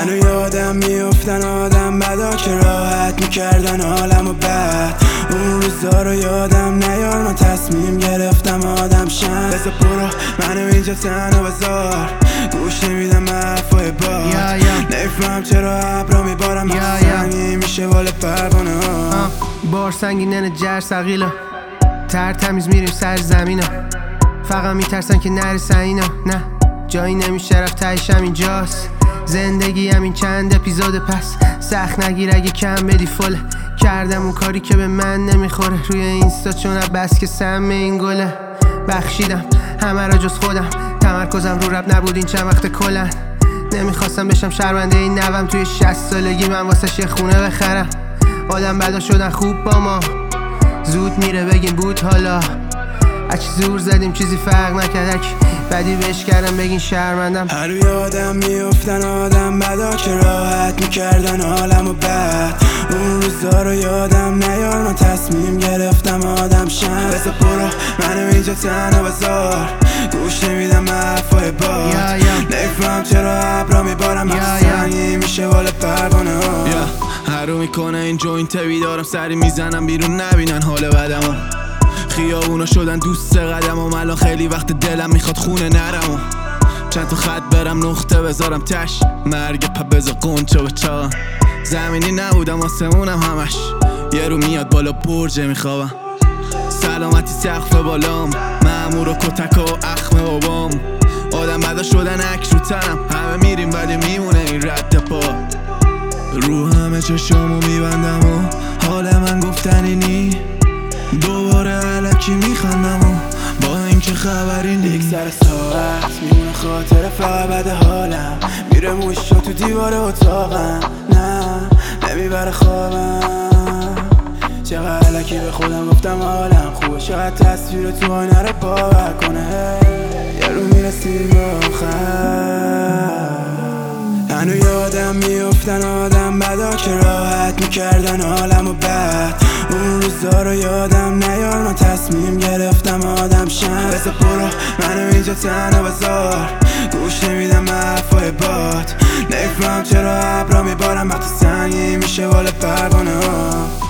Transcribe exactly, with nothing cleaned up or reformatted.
هنو یادم میافتن آدم بدا که راحت میکردن عالمو بد. اون روزا رو یادم نیار، من تصمیم گرفتم آدم شم. بذار برو منو اینجا تنها بذار، گوش نمیدم حرفای باد. نمیفهم چرا ابرا میبارم سنگی میشه والا پروانه ها. بار سنگینه جر سقیلا تر تمیز میریم سر زمینا، فقط میترسن که نرسن اینا. نه جایی نمیشه رفت، تایشم اینجاست. زندگی همین چند اپیزود پس سخت نگیر اگه کم بدی فله. کردم اون کاری که به من نمیخوره روی اینستا، چون بس که سم این گله. بخشیدم همه را جز خودم، تمرکزم رو رب نبود این چند وقت کلن. نمیخواستم بشم شرمنده این نوم، توی شصت سالگی من واسه یه خونه بخرم. آدم بدا شدن خوب با ما، زود میره بگین بود حالا. اچ زور زدیم چیزی فرق نکرد، بدی بهش کردم بگین شرمندم. هر یادم میافتن آدم بدا که راحت میکردن عالمو بد. اون روزا رو یادم نیار، من تصمیم گرفتم آدم شم. بذار برو منو اینجا تنها بذار، گوش نمیدم حرفای باد. نمیفهم چرا ابرا میبارم سنگی میشه والا پروانه ها. هرو میکنه این جوینت بیدارم، سری میزنم بیرون نبینن حال بدمو. خیابونا شدن دوست قدمم، الان خیلی وقت دلم میخواد خونه نرمو. چند تا خط برم نقطه بذارم تش، مرگ پا بذار قنچه و چا. زمینی نبودم آسمونم همش، یه رو میاد بالا برجه میخوابم. سلامتی سقف بالام، مامور و کتک و اخم بابام. آدم بدا شدن عکس رو تنم، همه میریم ولی میمونه این رد پا. رو همه چشامو میبندم و حال من گفتنی نی. دوباره علکی میخندم و با اینکه خبری نی. یک سر ساعت میمونه خاطر فقط بد حالم، میره موشا تو دیوار اتاقم. نه نمیبره خوابم، چقدر علکی به خودم گفتم حالم خوبه. چقدر تصویر تو آینه رو باور کنه، یه رو میرسیم به آخر. هنو یادم میافتن آدم بدا که راحت میکردن عالمو بد. اون روزا رو یادم نیار، من تصمیم گرفتم آدم شم. بذار برو منو اینجا تنها بذار، گوش نمیدم حرفای باد. نمیفهم چرا ابرا میبارم وقتی سنگی میشه والا پروانه ها.